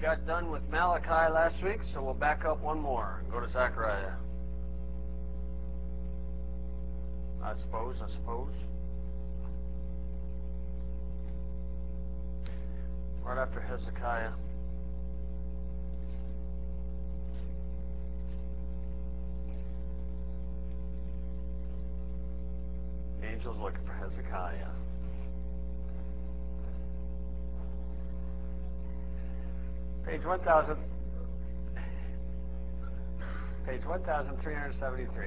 got done with Malachi last week, so we'll back up one more and go to Zechariah. I suppose. Right after Hezekiah. Angel's looking for Hezekiah. Page 1373.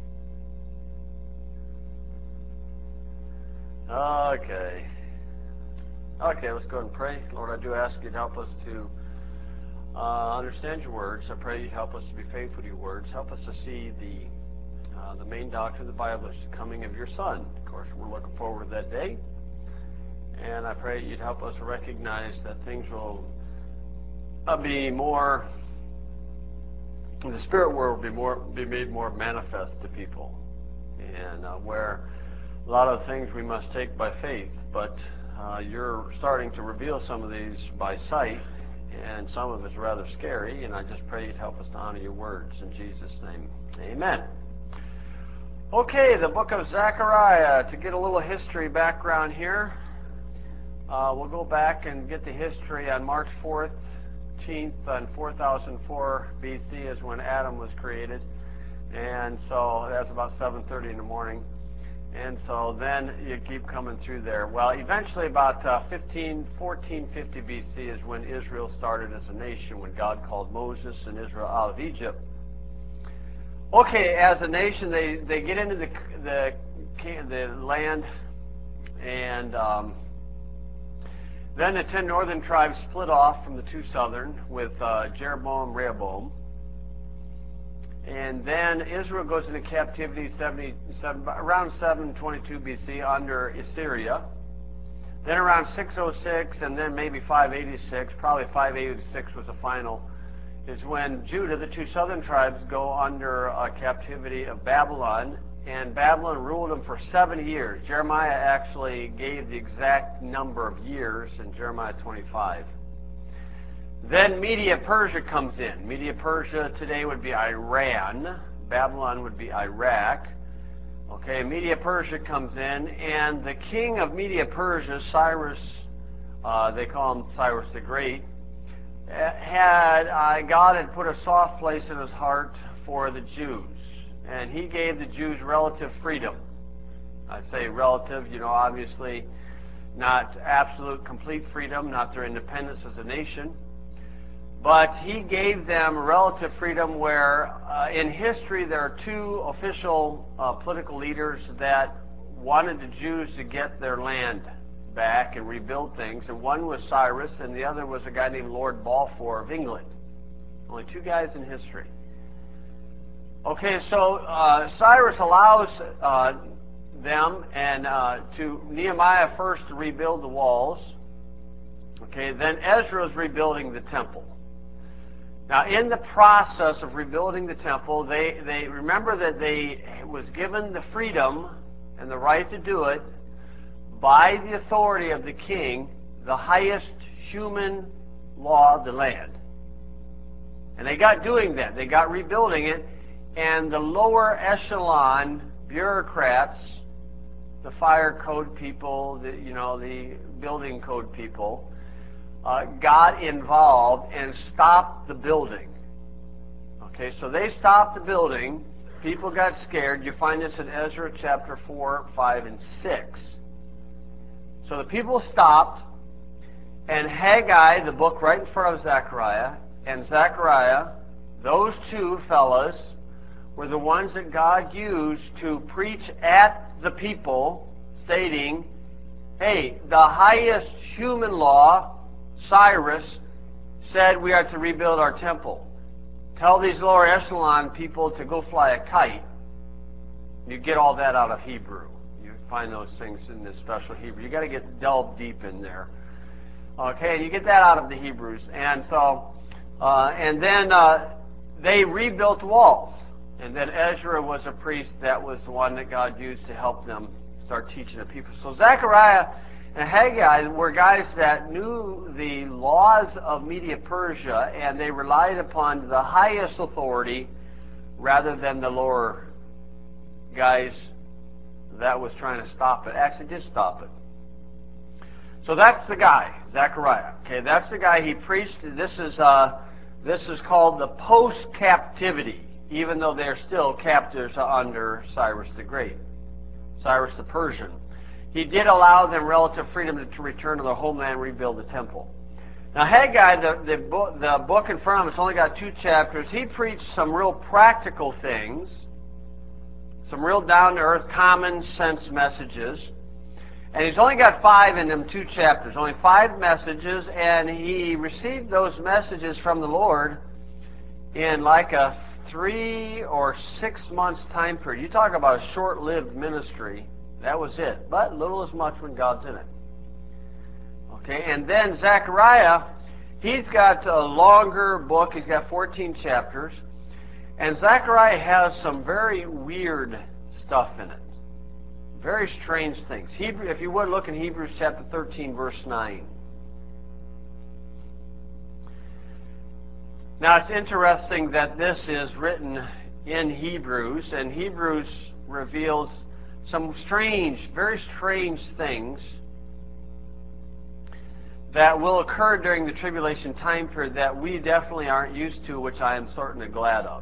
Okay, let's go ahead and pray. Lord, I do ask you to help us to understand your words. I pray you help us to be faithful to your words. Help us to see the main doctrine of the Bible is the coming of your Son. Of course, we're looking forward to that day. And I pray you'd help us recognize that things will be more, the spirit world will be made more manifest to people. And where a lot of things we must take by faith, but you're starting to reveal some of these by sight, and some of it's rather scary, and I just pray you'd help us to honor your words. In Jesus' name, amen. Okay, the book of Zechariah. To get a little history background here, we'll go back and get the history on March 14th on 4004 BC is when Adam was created, and so that's about 7:30 in the morning. And so then you keep coming through there. Well, eventually about 1450 BC is when Israel started as a nation, when God called Moses and Israel out of Egypt. Okay, as a nation, they get into the land, and then the 10 northern tribes split off from the 2 southern with Jeroboam, Rehoboam. And then Israel goes into captivity around 722 BC under Assyria. Then around 606 and then maybe 586, probably 586 was the final, is when Judah, the 2 southern tribes, go under captivity of Babylon. And Babylon ruled them for 70 years. Jeremiah actually gave the exact number of years in Jeremiah 25. Then Media-Persia comes in. Media-Persia today would be Iran. Babylon would be Iraq. Okay, Media-Persia comes in, and the king of Media-Persia, Cyrus, they call him Cyrus the Great, God had put a soft place in his heart for the Jews, and he gave the Jews relative freedom. I say relative, obviously not absolute, complete freedom, not their independence as a nation. But he gave them relative freedom where in history there are 2 official political leaders that wanted the Jews to get their land back and rebuild things. And one was Cyrus, and the other was a guy named Lord Balfour of England. Only 2 guys in history. Okay, so Cyrus allows them and to Nehemiah first to rebuild the walls. Okay, then Ezra is rebuilding the temple. Now, in the process of rebuilding the temple, they remember that they was given the freedom and the right to do it by the authority of the king, the highest human law of the land. And they got doing that. They got rebuilding it, and the lower echelon bureaucrats, the fire code people, the building code people, got involved and stopped the building. Okay, so they stopped the building. People got scared. You find this in Ezra chapter 4, 5, and 6. So the people stopped, and Haggai, the book right in front of Zechariah, and Zechariah, those 2 fellas were the ones that God used to preach at the people, stating, hey, the highest human law, Cyrus, said we are to rebuild our temple. Tell these lower echelon people to go fly a kite. You get all that out of Hebrew. You find those things in this special Hebrew. You got to delve deep in there. Okay, you get that out of the Hebrews. And so, and then they rebuilt walls. And then Ezra was a priest. That was the one that God used to help them start teaching the people. So Zechariah and Haggai were guys that knew the laws of Media-Persia, and they relied upon the highest authority rather than the lower guys that was trying to stop it. Actually did stop it. So that's the guy, Zechariah. Okay, that's the guy he preached. This is called the post-captivity, even though they're still captives under Cyrus the Great, Cyrus the Persian. He did allow them relative freedom to return to their homeland and rebuild the temple. Now Haggai, the book in front of us, only got 2 chapters. He preached some real practical things, some real down-to-earth, common-sense messages. And he's only got 5 in them 2 chapters, only 5 messages, and he received those messages from the Lord in like a 3 or 6 months time period. You talk about a short-lived ministry. That was it. But little as much when God's in it. Okay, and then Zechariah, he's got a longer book. He's got 14 chapters. And Zechariah has some very weird stuff in it. Very strange things. If you would, look in Hebrews chapter 13, verse 9. Now, it's interesting that this is written in Hebrews, and Hebrews reveals some strange, very strange things that will occur during the tribulation time period that we definitely aren't used to, which I am certainly glad of.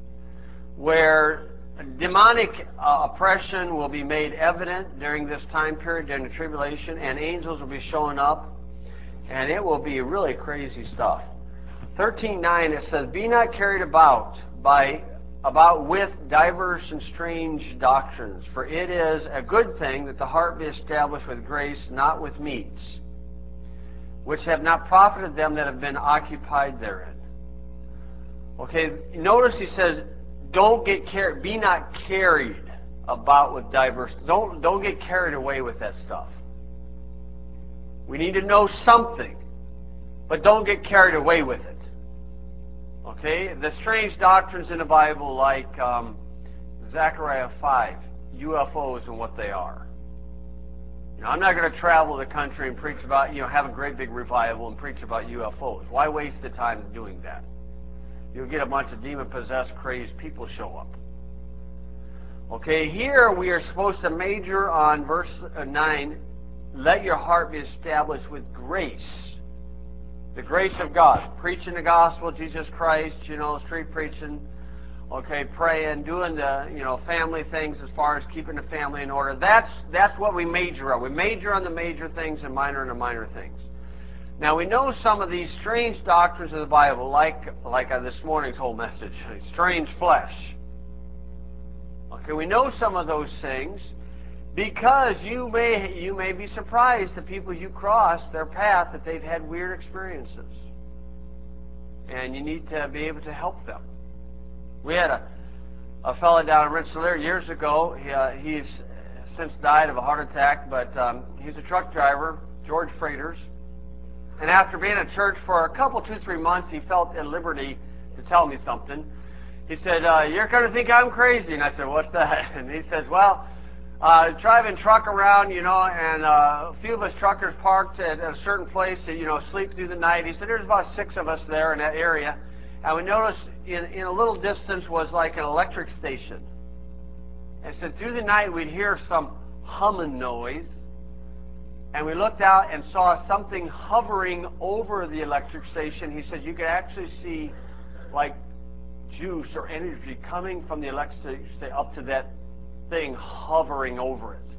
Where demonic oppression will be made evident during this time period, during the tribulation, and angels will be showing up, and it will be really crazy stuff. 13:9, it says, "Be not carried about with diverse and strange doctrines, for it is a good thing that the heart be established with grace, not with meats, which have not profited them that have been occupied therein." Okay, notice he says, don't get carried, be not carried about with diverse, don't get carried away with that stuff. We need to know something, but don't get carried away with it. Okay, the strange doctrines in the Bible, like Zechariah 5, UFOs and what they are. You know, I'm not going to travel the country and preach about, have a great big revival and preach about UFOs. Why waste the time doing that? You'll get a bunch of demon-possessed, crazed people show up. Okay, here we are supposed to major on verse 9, let your heart be established with grace. The grace of God. Preaching the gospel of Jesus Christ, street preaching, okay, praying, doing the, family things as far as keeping the family in order. That's what we major on. We major on the major things and minor on the minor things. Now, we know some of these strange doctrines of the Bible, like this morning's whole message, strange flesh. Okay, we know some of those things because you may be surprised the people you cross their path that they've had weird experiences. And you need to be able to help them. We had a fellow down in Rensselaer years ago. He's since died of a heart attack, but he's a truck driver, George Freighters. And after being at church for a couple, 2-3 months, he felt at liberty to tell me something. He said, "You're going to think I'm crazy." And I said, "What's that?" And he says, "Well, driving truck around, and a few of us truckers parked at a certain place to, sleep through the night." He said, "There's about 6 of us there in that area. And we noticed in a little distance was like an electric station. And he said, through the night we'd hear some humming noise. And we looked out and saw something hovering over the electric station." He said, "You could actually see like juice or energy coming from the electric station up to that thing hovering over it."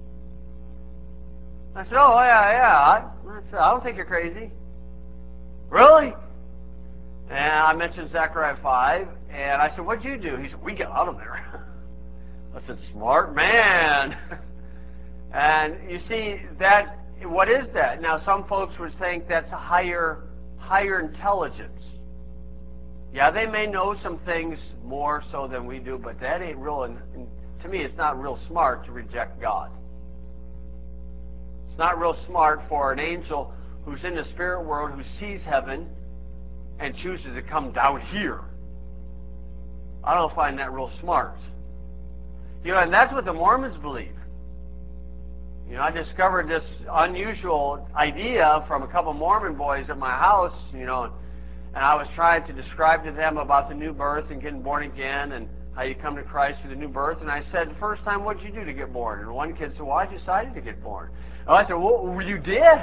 I said, "Oh, yeah. I don't think you're crazy." "Really?" And I mentioned Zechariah 5, and I said, "What'd you do?" He said, "We got out of there." I said, "Smart man." And you see, what is that? Now, some folks would think that's a higher intelligence. Yeah, they may know some things more so than we do, but that ain't real. And to me, it's not real smart to reject God. It's not real smart for an angel who's in the spirit world, who sees heaven, and chooses to come down here. I don't find that real smart. And that's what the Mormons believe. You know, I discovered this unusual idea from a couple Mormon boys at my house, you know, and I was trying to describe to them about the new birth and getting born again and how you come to Christ through the new birth. And I said, the first time, what did you do to get born? And one kid said, well, I decided to get born. And I said, well, you did?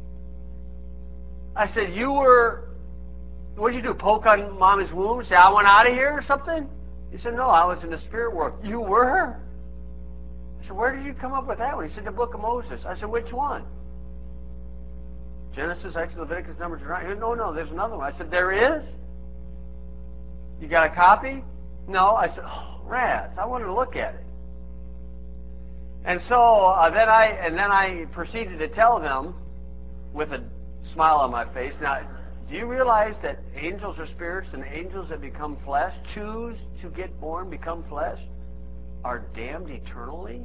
I said, what did you do, poke on Mommy's womb, say, I want out of here or something? He said, no, I was in the spirit world. You were? I said, where did you come up with that one? He said, the book of Moses. I said, which one? Genesis, Exodus, Leviticus, Numbers, Deuteronomy. No, there's another one. I said, there is? You got a copy? No. I said, oh, rats, I wanted to look at it. And so then I proceeded to tell them with a smile on my face, now, do you realize that angels are spirits and angels that become flesh, choose to get born, become flesh, are damned eternally?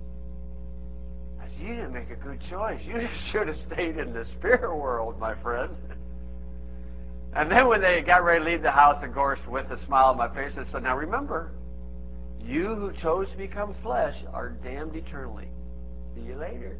I said, you didn't make a good choice. You should have stayed in the spirit world, my friend. And then when they got ready to leave the house, of course, with a smile on my face, I said, now remember, you who chose to become flesh are damned eternally. See you later.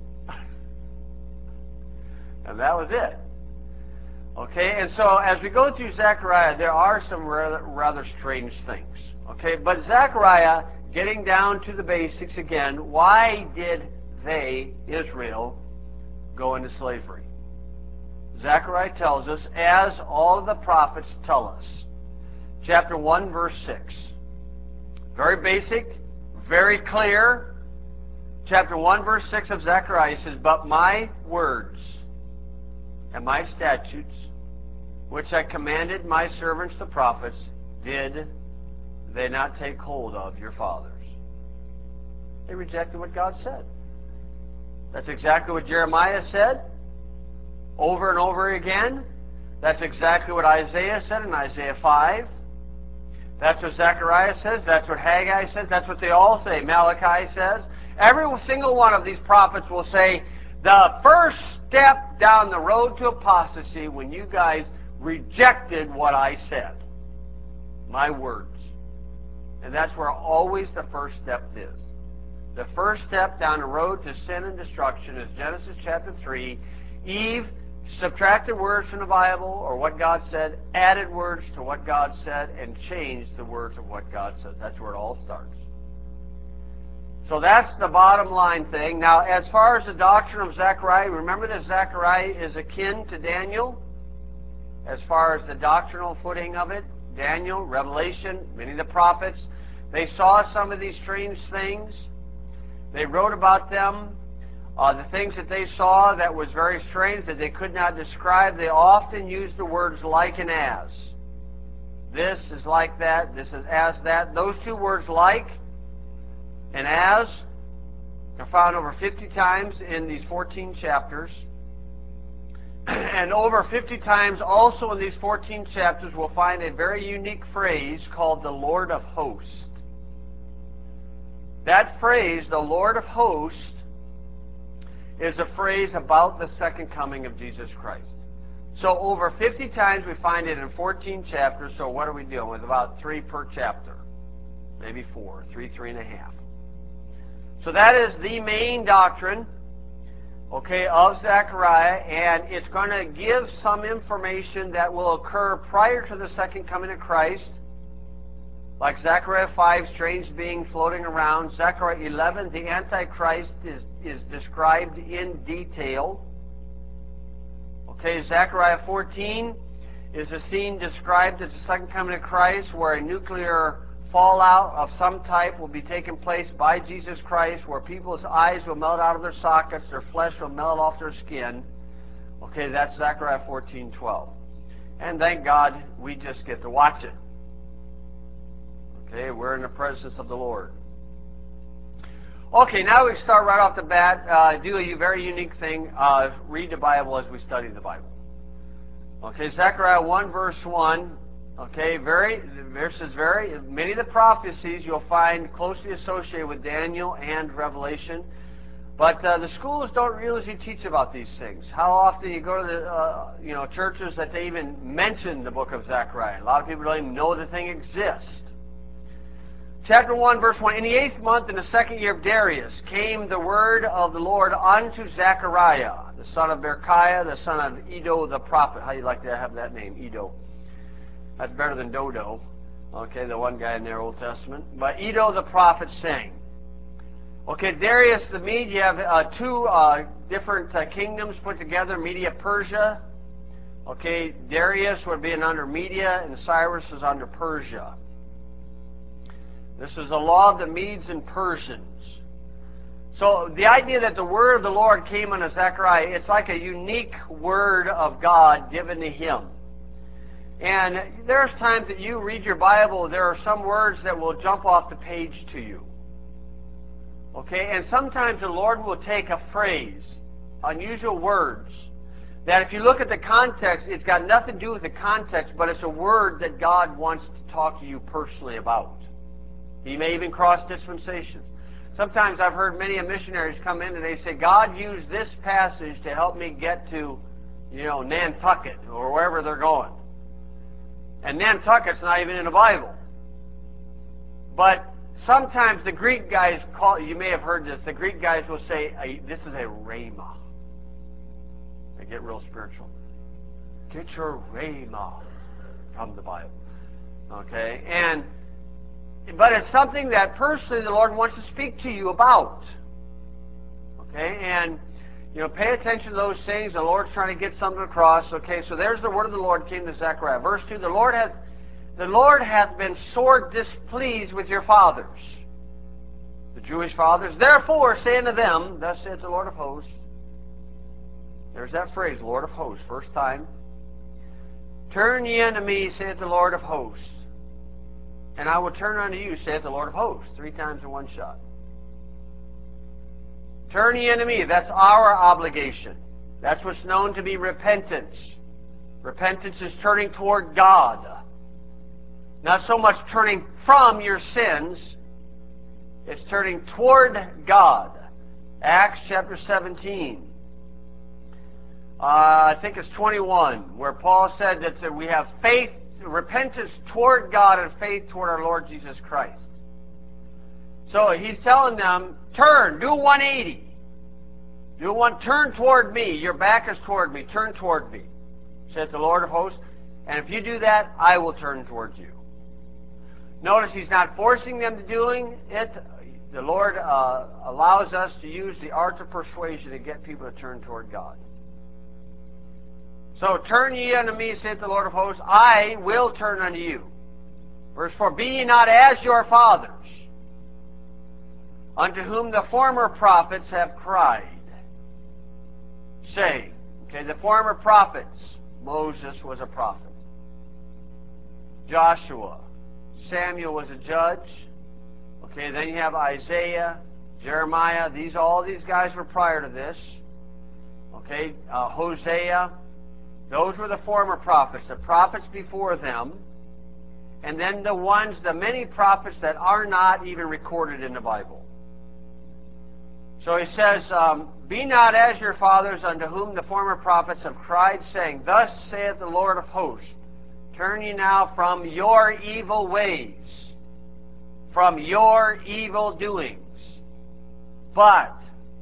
And that was it. Okay, and so as we go through Zechariah, there are some rather strange things. Okay, but Zechariah, getting down to the basics again, why did they, Israel, go into slavery? Zechariah tells us, as all of the prophets tell us. Chapter 1, verse 6. Very basic, very clear. Chapter 1, verse 6 of Zechariah says, but my words and my statutes, which I commanded my servants the prophets, did they not take hold of your fathers? They rejected what God said. That's exactly what Jeremiah said over and over again. That's exactly what Isaiah said in Isaiah 5. That's what Zechariah says. That's what Haggai says. That's what they all say. Malachi says. Every single one of these prophets will say, the first step down the road to apostasy when you guys rejected what I said. My words. And that's where always the first step is. The first step down the road to sin and destruction is Genesis chapter 3. Eve subtracted words from the Bible, or what God said, added words to what God said, and changed the words of what God says. That's where it all starts. So that's the bottom line thing. Now, as far as the doctrine of Zechariah, remember that Zechariah is akin to Daniel. As far as the doctrinal footing of it, Daniel, Revelation, many of the prophets, they saw some of these strange things. They wrote about them. The things that they saw that was very strange, that they could not describe, they often used the words like and as. This is like that, this is as that. Those two words, like and as, are found over 50 times in these 14 chapters. And over 50 times also in these 14 chapters we'll find a very unique phrase called the Lord of Hosts. That phrase, the Lord of Hosts, is a phrase about the second coming of Jesus Christ. So over 50 times we find it in 14 chapters, so what are we dealing with? About 3 per chapter. Maybe 4, 3 and a half. So that is the main doctrine, okay, of Zechariah, and it's going to give some information that will occur prior to the second coming of Christ, like Zechariah 5, strange being floating around. Zechariah 11, the Antichrist is described in detail. Okay, Zechariah 14 is a scene described as the second coming of Christ, where a nuclear fallout of some type will be taking place by Jesus Christ, where people's eyes will melt out of their sockets, their flesh will melt off their skin. Okay, that's Zechariah 14:12. And thank God we just get to watch it. Okay, we're in the presence of the Lord. Okay, now we start right off the bat. Do a very unique thing. Read the Bible as we study the Bible. Okay, Zechariah 1 verse 1. Okay, many of the prophecies you'll find closely associated with Daniel and Revelation. But the schools don't usually teach about these things. How often you go to the churches that they even mention the book of Zechariah. A lot of people don't even know the thing exists. Chapter 1, verse 1. In the 8th month, in the 2nd year of Darius, came the word of the Lord unto Zechariah, the son of Berechiah, the son of Iddo the prophet. How do you like to have that name, Iddo? That's better than Dodo. Okay, the one guy in their Old Testament. But Iddo the prophet saying. Okay, Darius the Mede, you have two different kingdoms put together, Media, Persia. Okay, Darius would be under Media, and Cyrus is under Persia. This is the law of the Medes and Persians. So the idea that the word of the Lord came unto Zechariah, it's like a unique word of God given to him. And there's times that you read your Bible, there are some words that will jump off the page to you. Okay, and sometimes the Lord will take a phrase, unusual words, that if you look at the context, it's got nothing to do with the context, but it's a word that God wants to talk to you personally about. He may even cross dispensations. Sometimes I've heard many missionaries come in and they say, God used this passage to help me get to, Nantucket or wherever they're going. And Nantucket's not even in the Bible. But sometimes the Greek guys you may have heard this, the Greek guys will say, this is a rhema. They get real spiritual. Get your rhema from the Bible. Okay? But it's something that personally the Lord wants to speak to you about. Okay? And, pay attention to those things. The Lord's trying to get something across. Okay? So there's the word of the Lord came to Zechariah. Verse 2, the Lord hath been sore displeased with your fathers, the Jewish fathers. Therefore, say unto them, thus saith the Lord of hosts. There's that phrase, Lord of hosts, first time. Turn ye unto me, saith the Lord of hosts. And I will turn unto you, saith the Lord of hosts. 3 times in one shot. Turn ye unto me. That's our obligation. That's what's known to be repentance. Repentance is turning toward God. Not so much turning from your sins. It's turning toward God. Acts chapter 17. I think it's 21, where Paul said that we have faith, repentance toward God and faith toward our Lord Jesus Christ. So he's telling them, turn, do 180. Turn toward me. Your back is toward me. Turn toward me, says the Lord of hosts. And if you do that, I will turn towards you. Notice he's not forcing them to doing it. The Lord allows us to use the art of persuasion to get people to turn toward God. So, turn ye unto me, saith the Lord of hosts, I will turn unto you. Verse 4, be ye not as your fathers, unto whom the former prophets have cried, saying, okay, the former prophets, Moses was a prophet. Joshua, Samuel was a judge. Okay, then you have Isaiah, Jeremiah, all these guys were prior to this. Okay, Hosea. Those were the former prophets, the prophets before them, and then the many prophets that are not even recorded in the Bible. So he says, be not as your fathers, unto whom the former prophets have cried, saying, thus saith the Lord of hosts, turn ye now from your evil ways, from your evil doings. But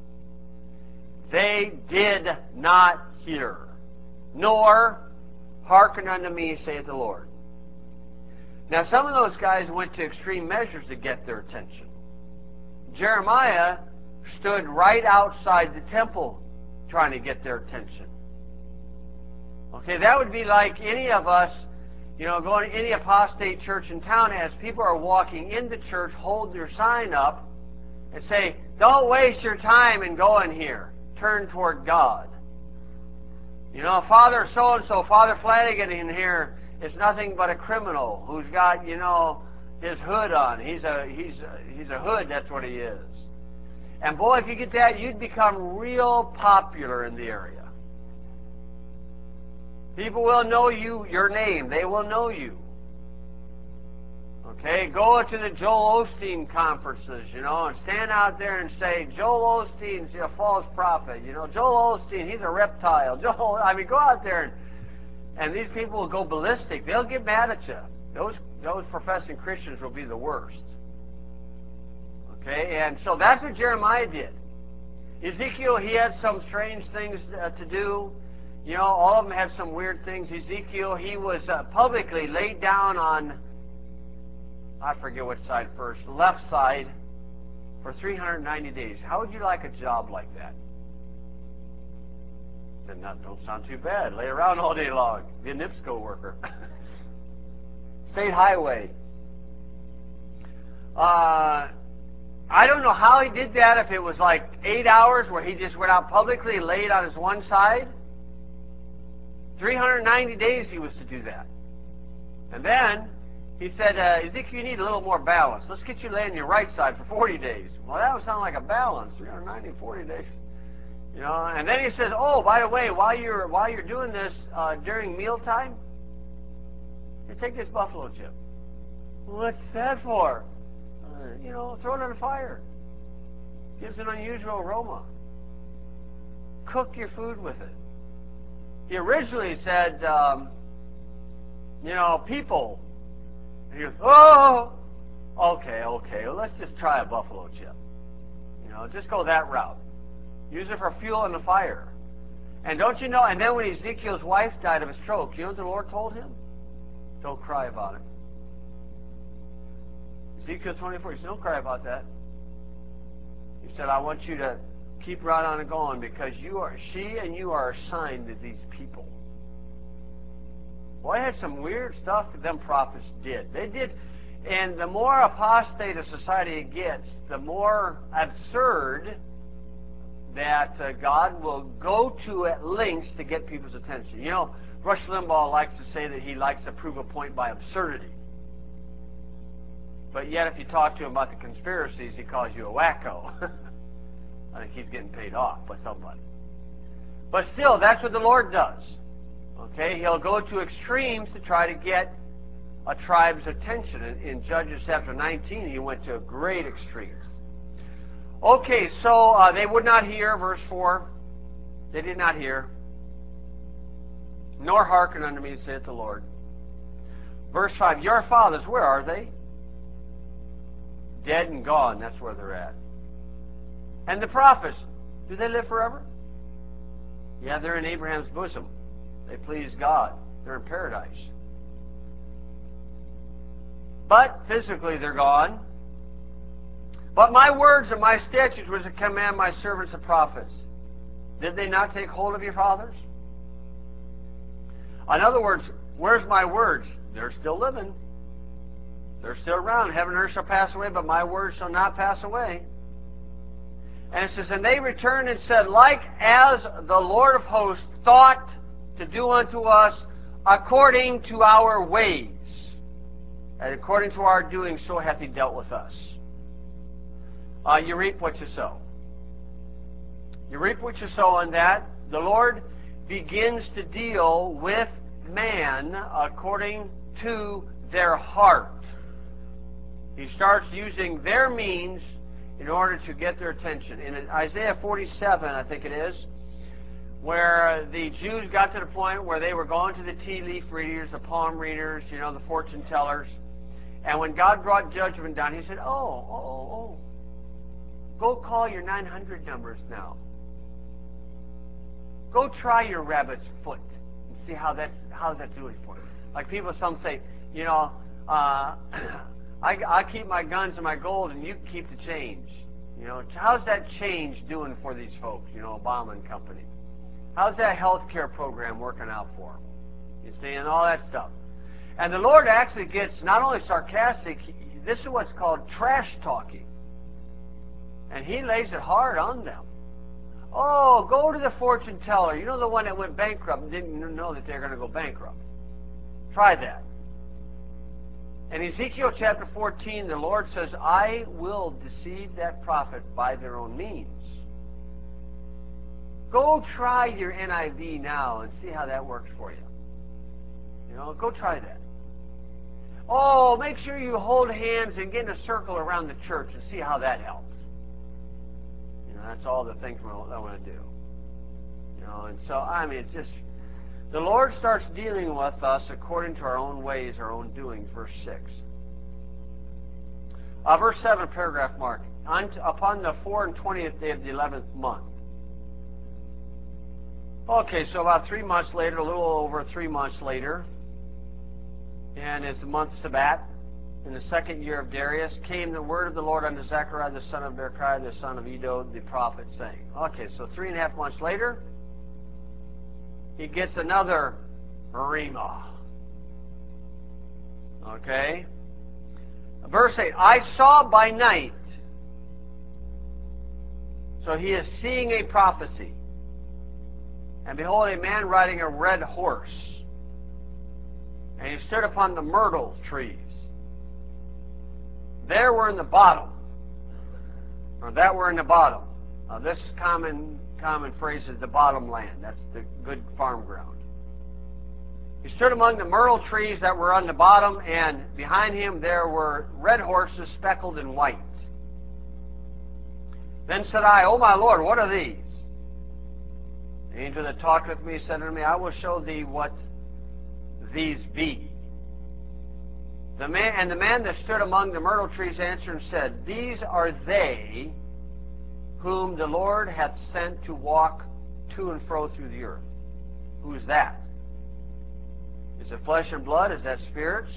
they did not hear, nor hearken unto me, saith the Lord. Now, some of those guys went to extreme measures to get their attention. Jeremiah stood right outside the temple trying to get their attention. Okay, that would be like any of us, going to any apostate church in town, as people are walking into church, hold their sign up and say, don't waste your time in going here. Turn toward God. Father so-and-so, Father Flanagan in here is nothing but a criminal who's got, his hood on. He's a hood, that's what he is. And boy, if you get that, you'd become real popular in the area. People will know your name. They will know you. Okay, go to the Joel Osteen conferences, and stand out there and say, Joel Osteen's a false prophet. Joel Osteen, he's a reptile. Go out there and these people will go ballistic. They'll get mad at you. Those professing Christians will be the worst. Okay, and so that's what Jeremiah did. Ezekiel, he had some strange things to do. You know, all of them had some weird things. Ezekiel, he was publicly laid down on, I forget which side first, left side, for 390 days. How would you like a job like that? I said, "No, don't sound too bad. Lay around all day long. Be a NIPSCO worker." State highway. I don't know how he did that, if it was like 8 hours where he just went out publicly and laid on his one side. 390 days he was to do that. And then he said, Ezekiel, you need a little more balance. Let's get you laying your right side for 40 days. Well, that would sound like a balance, 390, 40 days. You know, and then he says, oh, by the way, while you're doing this during mealtime, you take this buffalo chip. What's that for? You know, throw it on the fire. Gives an unusual aroma. Cook your food with it. He originally said, you know, people. And he goes, oh, okay, well, let's just try a buffalo chip. You know, just go that route. Use it for fuel in the fire. And don't you know, and then when Ezekiel's wife died of a stroke, you know what the Lord told him? Don't cry about it. Ezekiel 24, he said, don't cry about that. He said, I want you to keep right on and going, because she and you are assigned to these people. Boy, I had some weird stuff that them prophets did. They did, and the more apostate a society it gets, the more absurd that God will go to at lengths to get people's attention. You know, Rush Limbaugh likes to say that he likes to prove a point by absurdity. But yet, if you talk to him about the conspiracies, he calls you a wacko. I think he's getting paid off by somebody. But still, that's what the Lord does. Okay, He'll go to extremes to try to get a tribe's attention. In Judges chapter 19, He went to great extremes. Okay, so they would not hear, verse 4. They did not hear, nor hearken unto me, saith the Lord. Verse 5, your fathers, where are they? Dead and gone, that's where they're at. And the prophets, do they live forever? Yeah, they're in Abraham's bosom. They please God. They're in paradise. But physically they're gone. But my words and my statutes was to command my servants the prophets. Did they not take hold of your fathers? In other words, where's my words? They're still living. They're still around. Heaven and earth shall pass away, but my words shall not pass away. And it says, and they returned and said, like as the Lord of hosts thought to do unto us according to our ways, and according to our doing, so hath He dealt with us. You reap what you sow. You reap what you sow on that. The Lord begins to deal with man according to their heart. He starts using their means in order to get their attention. In Isaiah 47, I think it is, where the Jews got to the point where they were going to the tea leaf readers, the palm readers, you know, the fortune tellers. And when God brought judgment down, He said, oh, go call your 900 numbers now. Go try your rabbit's foot and see how's that doing for you. Like some say, you know, I keep my guns and my gold, and you keep the change. You know, how's that change doing for these folks? You know, Obama and company. How's that health care program working out for them? You see, and all that stuff. And the Lord actually gets not only sarcastic, this is what's called trash talking. And He lays it hard on them. Oh, go to the fortune teller. You know, the one that went bankrupt and didn't know that they're going to go bankrupt. Try that. In Ezekiel chapter 14, the Lord says, I will deceive that prophet by their own means. Go try your NIV now and see how that works for you. You know, go try that. Oh, make sure you hold hands and get in a circle around the church and see how that helps. You know, that's all the things I want to do. You know, and so, I mean, it's just, the Lord starts dealing with us according to our own ways, our own doings. Verse 6. Verse 7, paragraph mark. Upon the 24th day of the 11th month. Okay, so about 3 months later, a little over 3 months later, and as the month Sabat, in the 2nd year of Darius, came the word of the Lord unto Zechariah the son of Berechiah the son of Iddo the prophet, saying. Okay, so 3.5 months later, he gets another rhema. Okay? Verse 8, I saw by night. So he is seeing a prophecy. And behold, a man riding a red horse. And he stood upon the myrtle trees. There were in the bottom, or that were in the bottom. This common phrase is the bottom land. That's the good farm ground. He stood among the myrtle trees that were on the bottom, and behind him there were red horses speckled in white. Then said I, O my Lord, what are these? The angel that talked with me said unto me, I will show thee what these be. The man that stood among the myrtle trees answered and said, These are they whom the Lord hath sent to walk to and fro through the earth. Who is that? Is it flesh and blood? Is that spirits?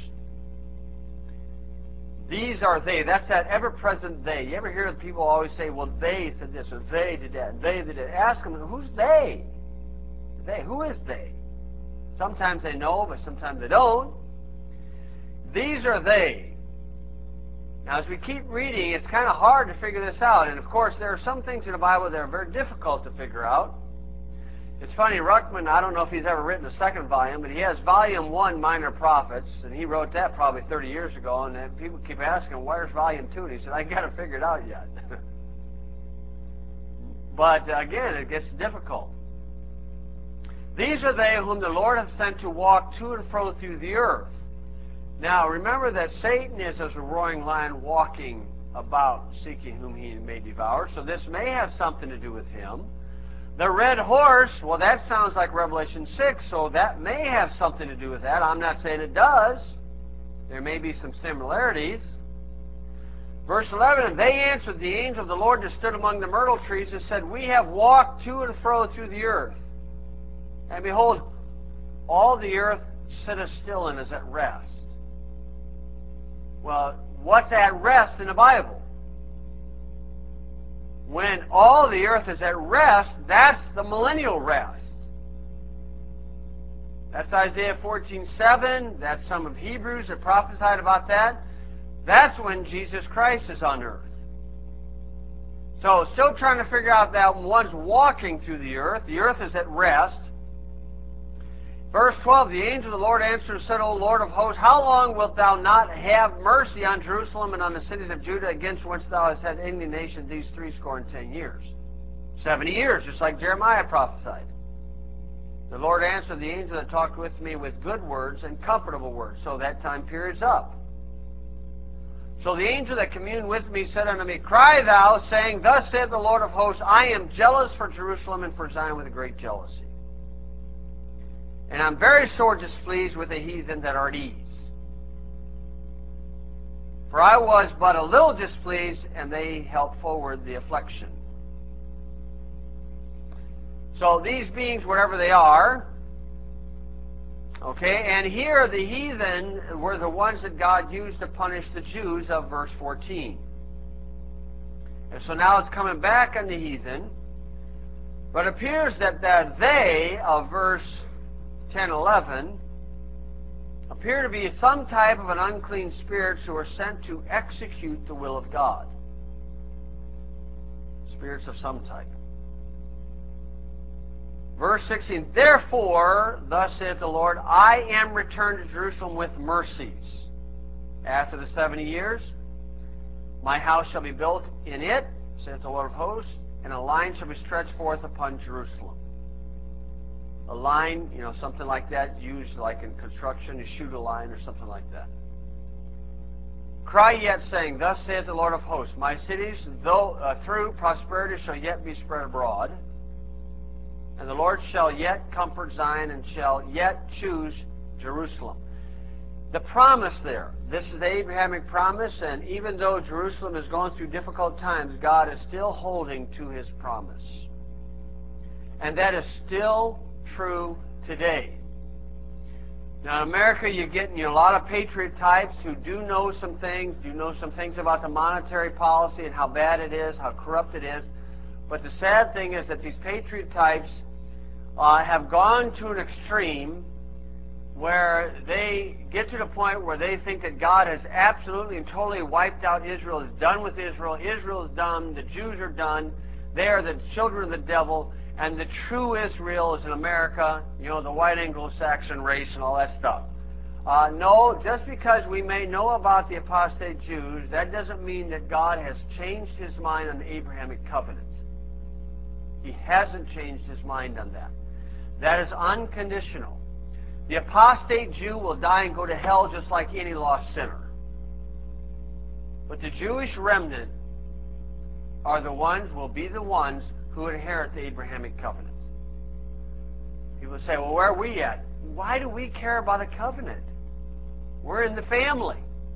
These are they. That's that ever-present they. You ever hear people always say, well, they said this, or they did that, and they did that. Ask them, who's they? They. Who is they? Sometimes they know, but sometimes they don't. These are they. Now, as we keep reading, it's kind of hard to figure this out. And, of course, there are some things in the Bible that are very difficult to figure out. It's funny, Ruckman, I don't know if he's ever written a second volume, but he has Volume 1, Minor Prophets, and he wrote that probably 30 years ago, and then people keep asking, where's Volume 2? And he said, I got to figure it out yet. But, again, it gets difficult. These are they whom the Lord hath sent to walk to and fro through the earth. Now, remember that Satan is as a roaring lion walking about, seeking whom he may devour, so this may have something to do with him. The red horse, well, that sounds like Revelation 6, so that may have something to do with that. I'm not saying it does. There may be some similarities. Verse 11, and they answered the angel of the Lord that stood among the myrtle trees and said, We have walked to and fro through the earth. And behold, all the earth sitteth still and is at rest. Well, what's at rest in the Bible? When all the earth is at rest, that's the millennial rest. That's Isaiah 14:7. That's some of Hebrews that prophesied about that. That's when Jesus Christ is on earth. So, still trying to figure out that one's walking through the earth. The earth is at rest. Verse 12, the angel of the Lord answered and said, O Lord of hosts, how long wilt thou not have mercy on Jerusalem and on the cities of Judah, against which thou hast had indignation these 70 years? 70 years, just like Jeremiah prophesied. The Lord answered the angel that talked with me with good words and comfortable words. So that time period's up. So the angel that communed with me said unto me, Cry thou, saying, Thus saith the Lord of hosts, I am jealous for Jerusalem and for Zion with a great jealousy. And I'm very sore displeased with the heathen that are at ease. For I was but a little displeased, and they helped forward the affliction. So these beings, whatever they are, okay, and here the heathen were the ones that God used to punish the Jews of verse 14. And so now it's coming back on the heathen, but it appears that they of verse 10, 11 appear to be some type of an unclean spirits who are sent to execute the will of God. Spirits of some type. Verse 16, Therefore, thus saith the Lord, I am returned to Jerusalem with mercies. After the 70 years, my house shall be built in it, saith the Lord of hosts, and a line shall be stretched forth upon Jerusalem. A line, something like that, used like in construction, to shoot a line or something like that. Cry yet, saying, Thus saith the Lord of hosts, My cities, though through prosperity, shall yet be spread abroad, and the Lord shall yet comfort Zion, and shall yet choose Jerusalem. The promise there. This is the Abrahamic promise, and even though Jerusalem is going through difficult times, God is still holding to His promise. And that is still true today. Now in America, you're getting a lot of patriot types who do know some things, about the monetary policy and how bad it is, how corrupt it is. But the sad thing is that these patriot types have gone to an extreme where they get to the point where they think that God has absolutely and totally wiped out Israel, is done with Israel, Israel is done, the Jews are done, they are the children of the devil, and the true Israel is in America, the white Anglo-Saxon race and all that stuff. No, just because we may know about the apostate Jews, that doesn't mean that God has changed His mind on the Abrahamic covenant. He hasn't changed His mind on that. That is unconditional. The apostate Jew will die and go to hell just like any lost sinner. But the Jewish remnant will be the ones who inherit the Abrahamic covenant. People say, well, where are we at? Why do we care about a covenant? We're in the family.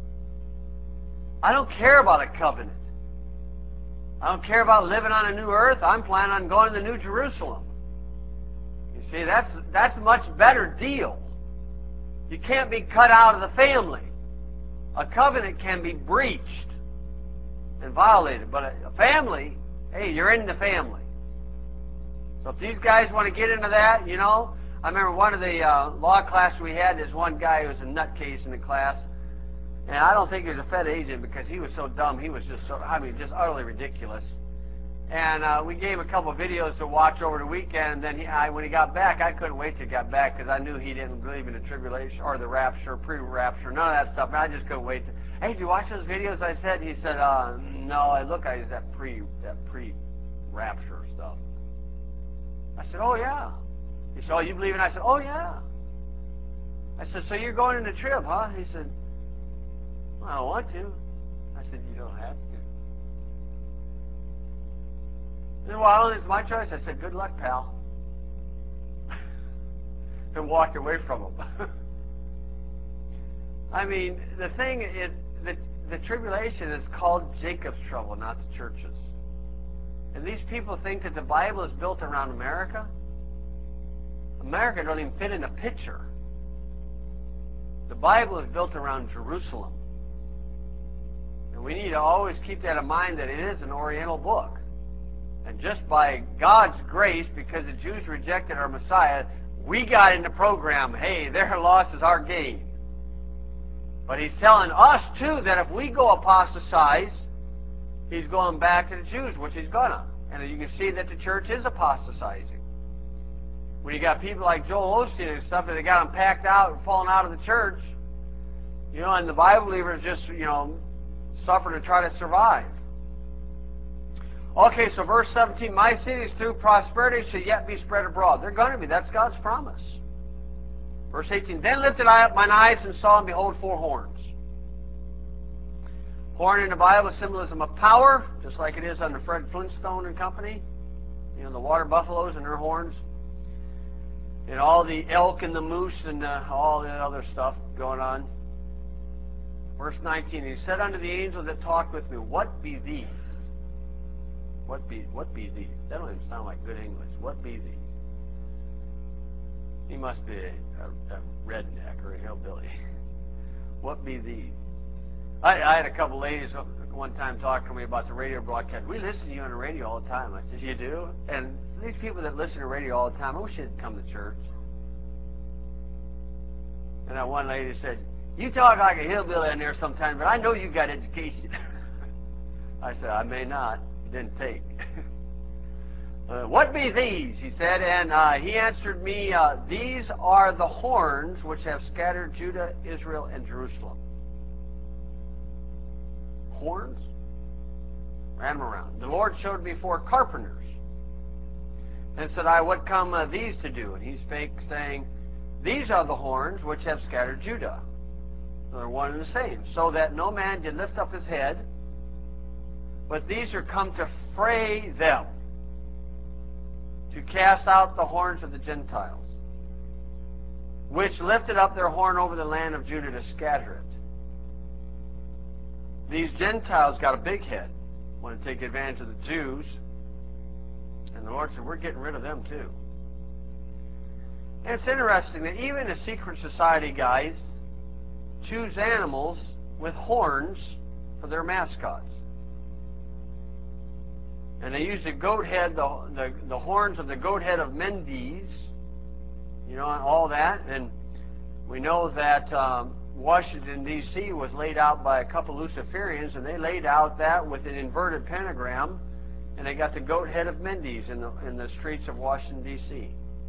I don't care about a covenant. I don't care about living on a new earth. I'm planning on going to the New Jerusalem. You see, that's a much better deal. You can't be cut out of the family. A covenant can be breached and violated, but a family, hey, you're in the family. So if these guys want to get into that, I remember one of the law classes we had, this one guy who was a nutcase in the class, and I don't think he was a Fed agent because he was so dumb, he was just utterly ridiculous. And we gave him a couple of videos to watch over the weekend, and then when he got back, I couldn't wait till he got back because I knew he didn't believe in the tribulation or the rapture, pre-rapture, none of that stuff, and I just couldn't wait. Hey, did you watch those videos I said? He said, no, look, I used that pre-rapture stuff. I said, oh, yeah. He said, oh, you believe in it? I said, oh, yeah. I said, so you're going in the trib, huh? He said, well, I don't want to. I said, you don't have to. He said, well, it's my choice. I said, good luck, pal. And walked away from him. I mean, the thing is, the tribulation is called Jacob's trouble, not the church's. And these people think that the Bible is built around America. America don't even fit in a picture. The Bible is built around Jerusalem. And we need to always keep that in mind, that it is an Oriental book. And just by God's grace, because the Jews rejected our Messiah, we got in the program, hey, their loss is our gain. But He's telling us, too, that if we go apostatize, He's going back to the Jews, which He's gonna. And you can see that the church is apostatizing. When you got people like Joel Osteen and stuff that they got them packed out and falling out of the church, and the Bible believers just, suffer to try to survive. Okay, so verse 17, my cities through prosperity shall yet be spread abroad. They're going to be. That's God's promise. Verse 18, then lifted I up mine eyes and saw, and behold, 4 horns. Horn in the Bible is symbolism of power, just like it is under Fred Flintstone and company. The water buffaloes and their horns. And all the elk and the moose and all the other stuff going on. Verse 19, he said unto the angel that talked with me, what be these? What be these? That don't even sound like good English. What be these? He must be a redneck or a hillbilly. What be these? I had a couple ladies one time talk to me about the radio broadcast. We listen to you on the radio all the time. I said, you do? And these people that listen to radio all the time, I wish they'd come to church. And that one lady said, you talk like a hillbilly in there sometimes, but I know you got education. I said, I may not. It didn't take. What be these? He said, and he answered me, these are the horns which have scattered Judah, Israel, and Jerusalem. Horns? Ran them around. The Lord showed me 4 carpenters, and said, what come these to do? And he spake, saying, these are the horns which have scattered Judah. So they're one and the same. So that no man did lift up his head, but these are come to fray them, to cast out the horns of the Gentiles. which lifted up their horn over the land of Judah to scatter it. These Gentiles got a big head, want to take advantage of the Jews, and the Lord said, we're getting rid of them too. And it's interesting that even a secret society guys choose animals with horns for their mascots. And they use the goat head, the horns of the goat head of Mendes, and all that. And we know that Washington, D.C. was laid out by a couple Luciferians, and they laid out that with an inverted pentagram, and they got the goat head of Mendes in the streets of Washington, D.C.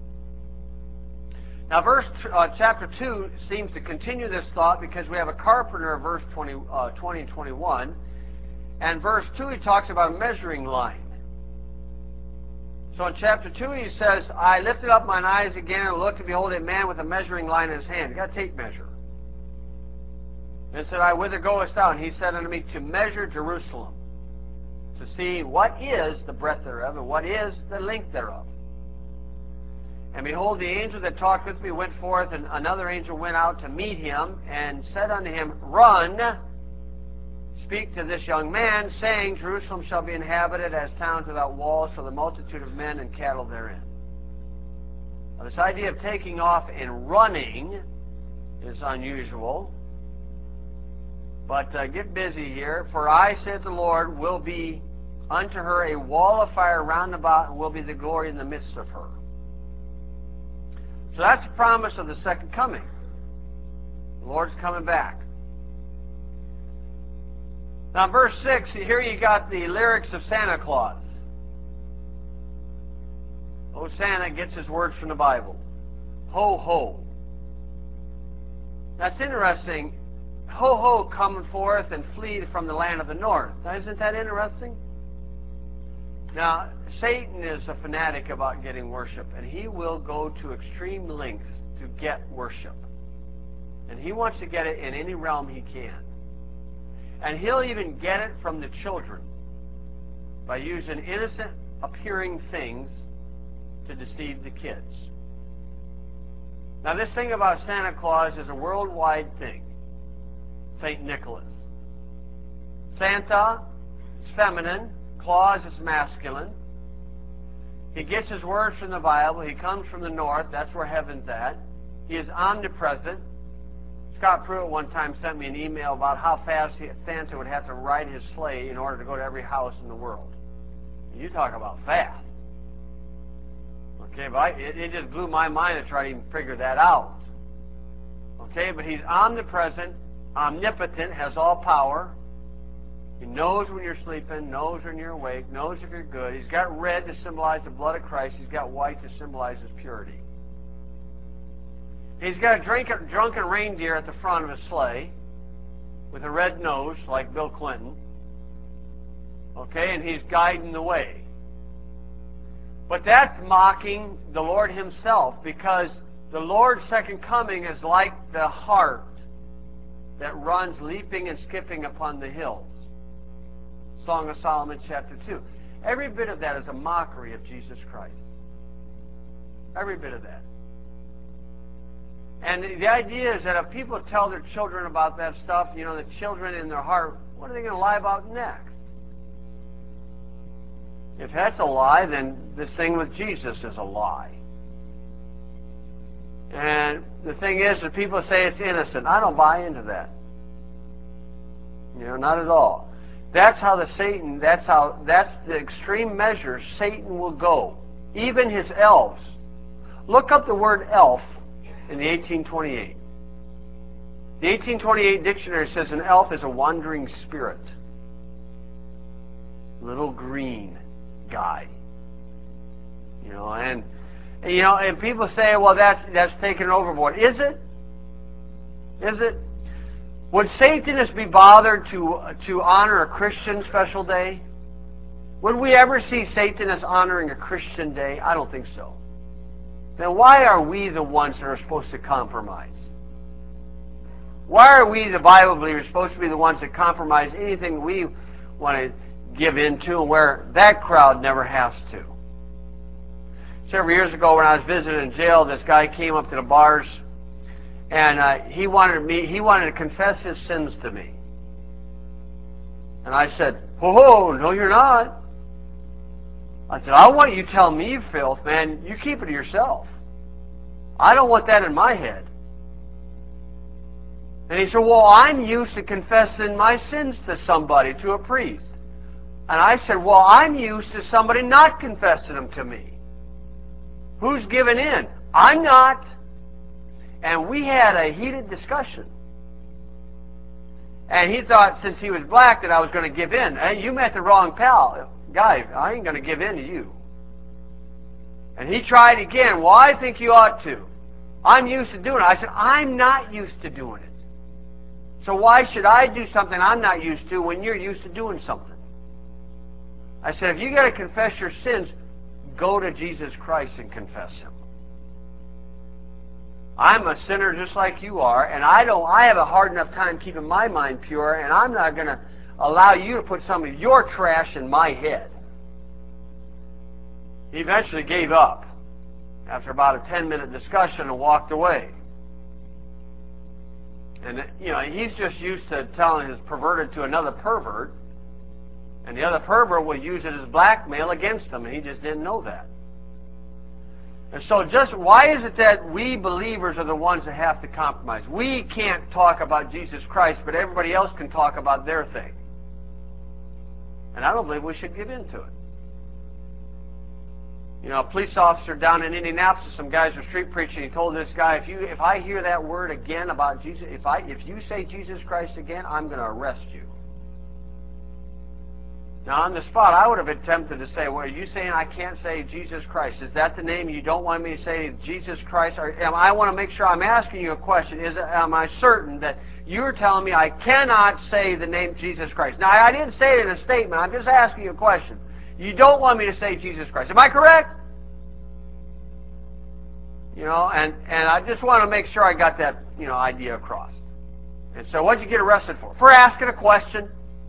Now, chapter 2 seems to continue this thought because we have a carpenter, verse 20 and 21. And verse 2, he talks about a measuring line. So in chapter 2, he says, I lifted up mine eyes again and looked, and behold, a man with a measuring line in his hand. He got a tape measure. And said, whither goest thou? And he said unto me, to measure Jerusalem, to see what is the breadth thereof, and what is the length thereof. And behold, the angel that talked with me went forth, and another angel went out to meet him, and said unto him, Run, speak to this young man, saying, Jerusalem shall be inhabited as towns without walls, for the multitude of men and cattle therein. Now, this idea of taking off and running is unusual. But get busy here. For I, saith the Lord, will be unto her a wall of fire round about, and will be the glory in the midst of her. So that's the promise of the second coming. The Lord's coming back. Now, verse 6, here you got the lyrics of Santa Claus. Oh, Santa gets his words from the Bible. Ho, ho. That's interesting. Ho, ho, coming forth and flee from the land of the north. Now, isn't that interesting? Now, Satan is a fanatic about getting worship, and he will go to extreme lengths to get worship. And he wants to get it in any realm he can. And he'll even get it from the children by using innocent appearing things to deceive the kids. Now, this thing about Santa Claus is a worldwide thing. St. Nicholas. Santa is feminine. Claus is masculine. He gets his words from the Bible. He comes from the north. That's where heaven's at. He is omnipresent. Scott Pruitt one time sent me an email about how fast Santa would have to ride his sleigh in order to go to every house in the world. And you talk about fast. Okay, but it just blew my mind to try to even figure that out. Okay, but he's omnipresent, omnipotent, has all power. He knows when you're sleeping, knows when you're awake, knows if you're good. He's got red to symbolize the blood of Christ. He's got white to symbolize his purity. He's got a drunken reindeer at the front of his sleigh with a red nose like Bill Clinton. Okay, and he's guiding the way. But that's mocking the Lord himself, because the Lord's second coming is like the hart that runs leaping and skipping upon the hills. Song of Solomon chapter 2. Every bit of that is a mockery of Jesus Christ. Every bit of that. And the idea is that if people tell their children about that stuff, the children in their heart, what are they going to lie about next? If that's a lie, then this thing with Jesus is a lie. And the thing is that people say it's innocent. I don't buy into that. Not at all. That's that's the extreme measure Satan will go. Even his elves. Look up the word elf in the 1828. The 1828 dictionary says an elf is a wandering spirit. Little green guy. And people say, well, that's taken overboard. Is it? Is it? Would Satanists be bothered to honor a Christian special day? Would we ever see Satanists honoring a Christian day? I don't think so. Then why are we the ones that are supposed to compromise? Why are we, the Bible believers, supposed to be the ones that compromise anything we want to give into, where that crowd never has to? Several years ago when I was visiting in jail, this guy came up to the bars And he wanted to confess his sins to me. And I said, "Whoa, no you're not." I said, "I want you to tell me, filth, man. You keep it to yourself. I don't want that in my head." And he said, "Well, I'm used to confessing my sins to somebody, to a priest." And I said, "Well, I'm used to somebody not confessing them to me. Who's giving in? I'm not." And we had a heated discussion. And he thought, since he was black, that I was going to give in. Hey, you met the wrong pal. Guy, I ain't going to give in to you. And he tried again. "Well, I think you ought to. I'm used to doing it." I said, "I'm not used to doing it. So why should I do something I'm not used to when you're used to doing something?" I said, "If you got to confess your sins, go to Jesus Christ and confess Him. I'm a sinner just like you are, and I have a hard enough time keeping my mind pure, and I'm not going to allow you to put some of your trash in my head." He eventually gave up after about a 10-minute discussion and walked away. And, he's just used to telling his perverted to another pervert, and the other pervert will use it as blackmail against him, and he just didn't know that. And so why is it that we believers are the ones that have to compromise? We can't talk about Jesus Christ, but everybody else can talk about their thing. And I don't believe we should give in to it. A police officer down in Indianapolis, some guys were street preaching. He told this guy, if I hear that word again about Jesus, if you say Jesus Christ again, I'm going to arrest you. Now, on the spot, I would have attempted to say, "Well, are you saying I can't say Jesus Christ? Is that the name you don't want me to say, Jesus Christ?" Or I want to make sure I'm asking you a question. Am I certain that you're telling me I cannot say the name Jesus Christ? Now, I didn't say it in a statement. I'm just asking you a question. You don't want me to say Jesus Christ. Am I correct? And I just want to make sure I got that, idea across. And so what'd you get arrested for? For asking a question.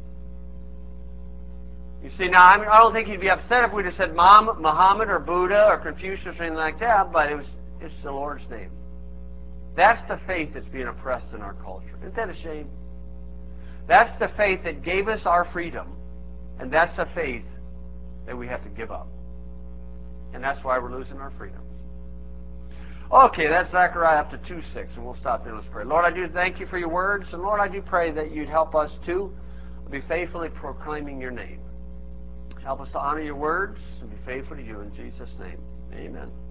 You see, now, I don't think he'd be upset if we'd have said Muhammad or Buddha or Confucius or anything like that, but it's the Lord's name. That's the faith that's being oppressed in our culture. Isn't that a shame? That's the faith that gave us our freedom, and that's the faith that we have to give up. And that's why we're losing our freedoms. Okay, that's Zechariah up to 2:6, and we'll stop there. Let's pray. Lord, I do thank you for your words, and Lord, I do pray that you'd help us to be faithfully proclaiming your name. Help us to honor your words and be faithful to you in Jesus' name. Amen.